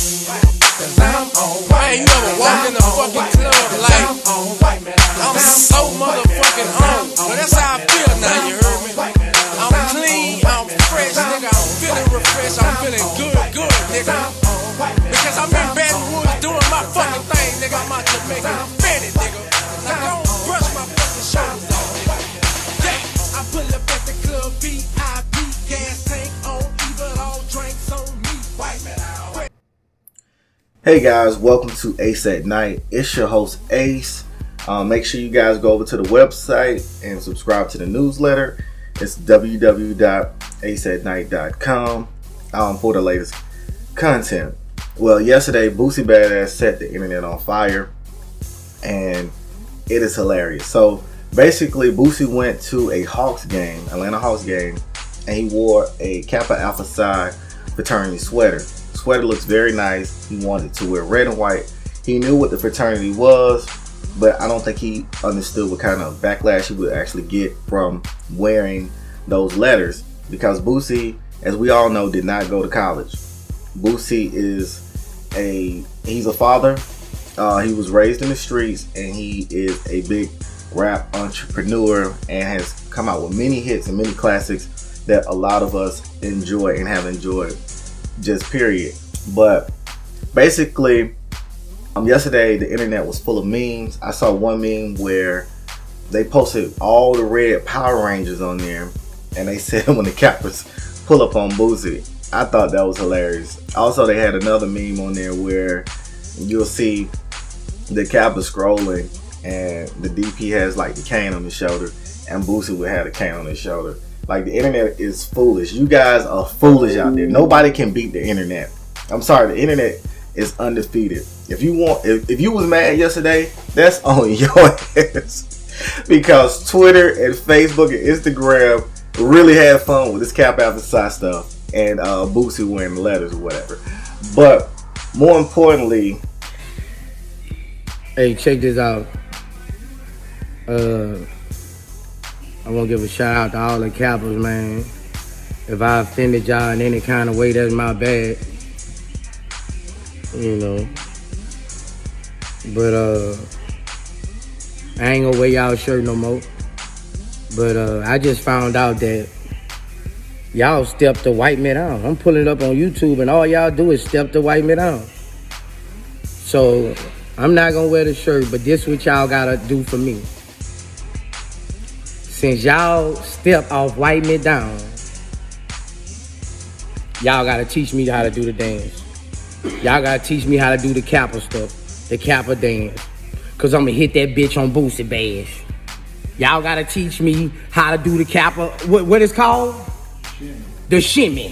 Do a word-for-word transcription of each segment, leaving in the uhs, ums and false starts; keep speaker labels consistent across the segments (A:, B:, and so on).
A: Cause I'm on white. I ain't never walked in a fucking club like I'm so motherfucking on. Well, that's how I feel now, you heard me? I'm clean, I'm fresh, nigga. I'm feeling refreshed, I'm feeling good, good, nigga. Because I'm in Baton Rouge doing my fucking thing, nigga. I'm out to make it fitted, nigga. Now don't brush my fucking shoulders off, nigga. Yeah, I pull up at the club, V I P, gas tank on, evil, all drinks on me. White man out.
B: Hey guys, welcome to Ace at Night. It's your host Ace. Um, make sure you guys go over to the website and subscribe to the newsletter. It's w w w dot ace at night dot com um, for the latest content. Well, yesterday Boosie Badass set the internet on fire, and it is hilarious. So basically, Boosie went to a Hawks game, Atlanta Hawks game, and he wore a Kappa Alpha Psi fraternity sweater. Sweater looks very nice. He wanted to wear red and white. He knew what the fraternity was, but I don't think he understood what kind of backlash he would actually get from wearing those letters, because Boosie, as we all know, did not go to college. Boosie is a he's a father. Uh, he was raised in the streets, and he is a big rap entrepreneur and has come out with many hits and many classics that a lot of us enjoy and have enjoyed. Just period. But basically, um, yesterday the internet was full of memes. I saw one meme where they posted all the red Power Rangers on there, and they said when the Kappas pull up on Boosie. I thought that was hilarious. Also, they had another meme on there where you'll see the Kappa scrolling, and the D P has like the cane on his shoulder, and Boosie would have the cane on his shoulder. Like, the internet is foolish. You guys are foolish out there. Nobody can beat the internet. I'm sorry, the internet is undefeated. If you want, if, if you was mad yesterday, that's on your ass. Because Twitter and Facebook and Instagram really had fun with this Kappa Alpha Psi stuff, and uh, Boosie wearing the letters or whatever. But more importantly,
C: hey, check this out. Uh. I want to give a shout out to all the Kappas, man. If I offended y'all in any kind of way, that's my bad. You know. But, uh, I ain't gonna wear y'all shirt no more. But, uh, I just found out that y'all stepped the white man down. I'm pulling it up on YouTube, and all y'all do is step the white man down. So, I'm not gonna wear the shirt, but this what y'all gotta do for me. Since y'all step off White Me Down, y'all gotta teach me how to do the dance. Y'all gotta teach me how to do the Kappa stuff, the Kappa dance. Cause I'ma hit that bitch on Boosie Bash. Y'all gotta teach me how to do the Kappa, what, what it's called? Shimmy. The shimmy.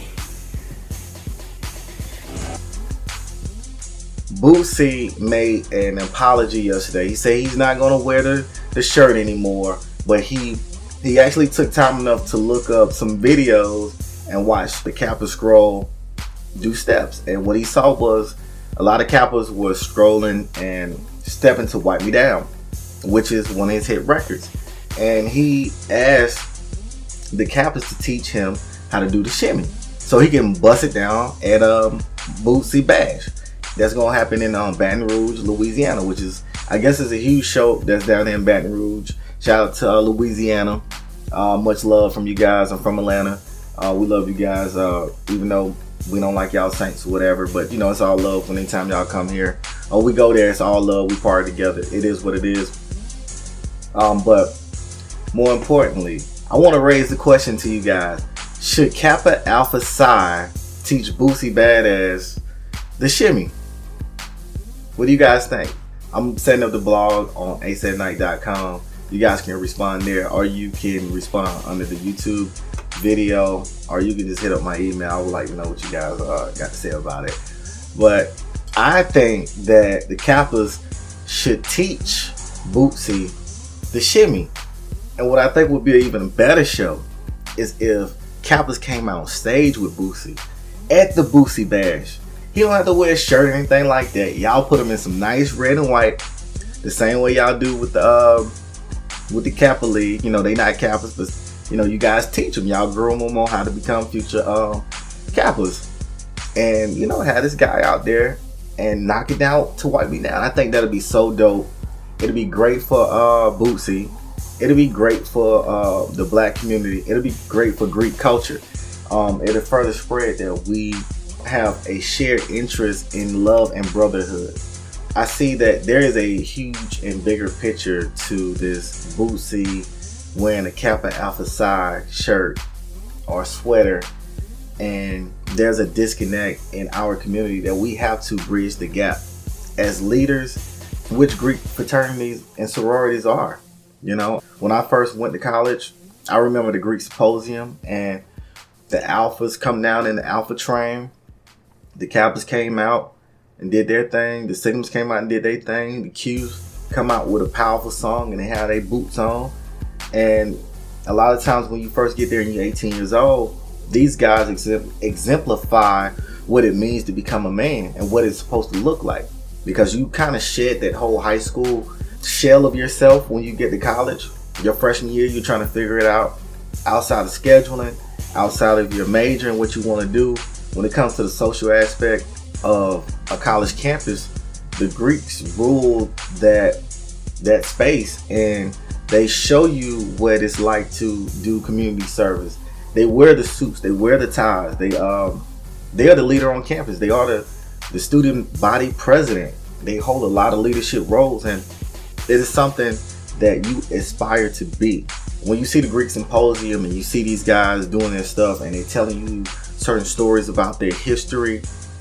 B: Boosie made an apology yesterday. He said he's not gonna wear the, the shirt anymore, but he He actually took time enough to look up some videos and watch the Kappa scroll do steps. And what he saw was a lot of Kappas were scrolling and stepping to Wipe Me Down, which is one of his hit records. And he asked the Kappas to teach him how to do the shimmy so he can bust it down at um, Boosie Bash. That's going to happen in um, Baton Rouge, Louisiana, which is, I guess, is a huge show that's down there in Baton Rouge. Shout out to uh, Louisiana. Uh, much love from you guys. I'm from Atlanta. Uh, we love you guys, uh, even though we don't like y'all Saints or whatever. But, you know, it's all love anytime y'all come here. Or we go there, it's all love. We party together. It is what it is. Um, but more importantly, I want to raise the question to you guys. Should Kappa Alpha Psi teach Boosie Badass the shimmy? What do you guys think? I'm setting up the blog on ace at night dot com. You guys can respond there, or you can respond under the YouTube video, or you can just hit up my email. I would like to know what you guys uh, got to say about it. But I think that the Kappas should teach Boosie the shimmy. And what I think would be an even better show is if Kappas came out on stage with Boosie at the Boosie Bash. He don't have to wear a shirt or anything like that. Y'all put him in some nice red and white, the same way y'all do with the uh, with the Kappa League. You know, they not Kappas, but you know, you guys teach them. Y'all groom them on how to become future uh, Kappas. And, you know, have this guy out there and knock it down to wipe me down. I think that'll be so dope. It'll be great for uh, Bootsy. It'll be great for uh, the black community. It'll be great for Greek culture. Um, it'll further spread that we have a shared interest in love and brotherhood. I see that there is a huge and bigger picture to this Bootsy wearing a Kappa Alpha Psi shirt or sweater, and there's a disconnect in our community that we have to bridge the gap as leaders, which Greek fraternities and sororities are. You know, when I first went to college, I remember the Greek Symposium and the Alphas come down in the Alpha train. The Kappas came out and did their thing. The Sigmas came out and did their thing. The Qs come out with a powerful song and they have their boots on. And a lot of times when you first get there and you're eighteen years old, these guys exemplify what it means to become a man and what it's supposed to look like. Because you kind of shed that whole high school shell of yourself when you get to college. Your freshman year, you're trying to figure it out outside of scheduling, outside of your major and what you want to do. When it comes to the social aspect of a college campus, the Greeks rule that that space, and they show you what it's like to do community service. They wear the suits, they wear the ties. They um they are the leader on campus. They are the the student body president. They hold a lot of leadership roles, and it is something that you aspire to be. When you see the Greek Symposium and you see these guys doing their stuff and they're telling you certain stories about their history,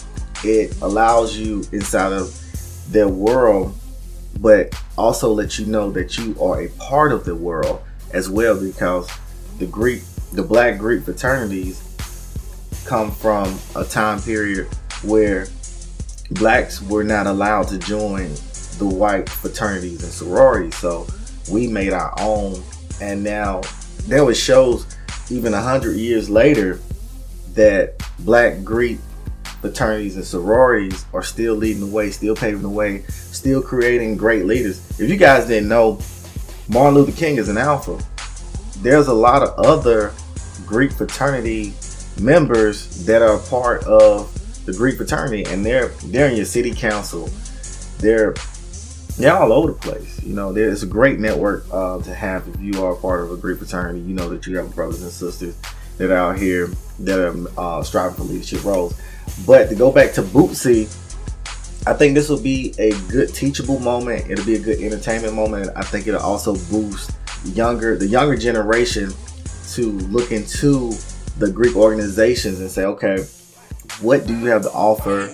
B: it allows you inside of their world, but also let you know that you are a part of the world as well, because the Greek, the black Greek fraternities come from a time period where blacks were not allowed to join the white fraternities and sororities. So we made our own, and now there was shows even a hundred years later that black Greek fraternities and sororities are still leading the way, still paving the way, still creating great leaders. If you guys didn't know, Martin Luther King is an alpha. There's a lot of other Greek fraternity members that are part of the Greek fraternity, and they're they're in your city council. They're they're all over the place. You know, there's a great network uh, to have if you are a part of a Greek fraternity. You know that you have brothers and sisters that are out here that are uh, striving for leadership roles. But to go back to Bootsy, I think this will be a good teachable moment. It'll be a good entertainment moment. I think it'll also boost younger the younger generation to look into the Greek organizations and say, okay, what do you have to offer,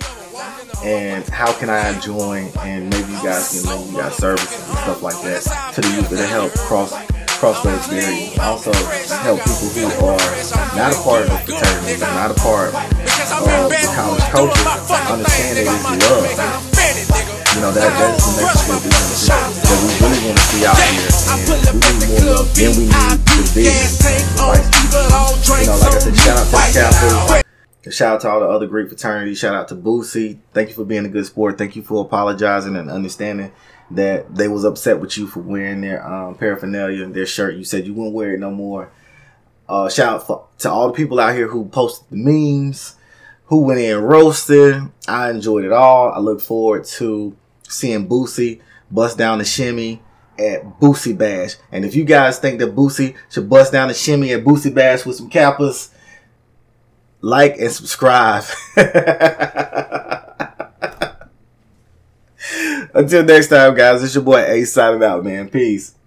B: and how can I join? And maybe you guys can lend you guys services and stuff like that to the youth to help cross cross those barriers. Also help people who are not a part of the fraternity, not a part of the college culture, understand that it's love. You know, that that's the next step we want to see, that we really want to see out here, and we need more love than we need division. You know, like I said, shout out to the Kappas. Shout out to all the other Greek fraternities. Shout out to Bootsy. Thank you for being a good sport. Thank you for apologizing and understanding that they was upset with you for wearing their um, paraphernalia, their shirt. You said you wouldn't wear it no more. Uh, shout out for, to all the people out here who posted the memes, who went in roasted. I enjoyed it all. I look forward to seeing Bootsy bust down the shimmy at Bootsy Bash. And if you guys think that Bootsy should bust down the shimmy at Bootsy Bash with some Kappas, like and subscribe. Until next time, guys, it's your boy Ace signing out, man. Peace.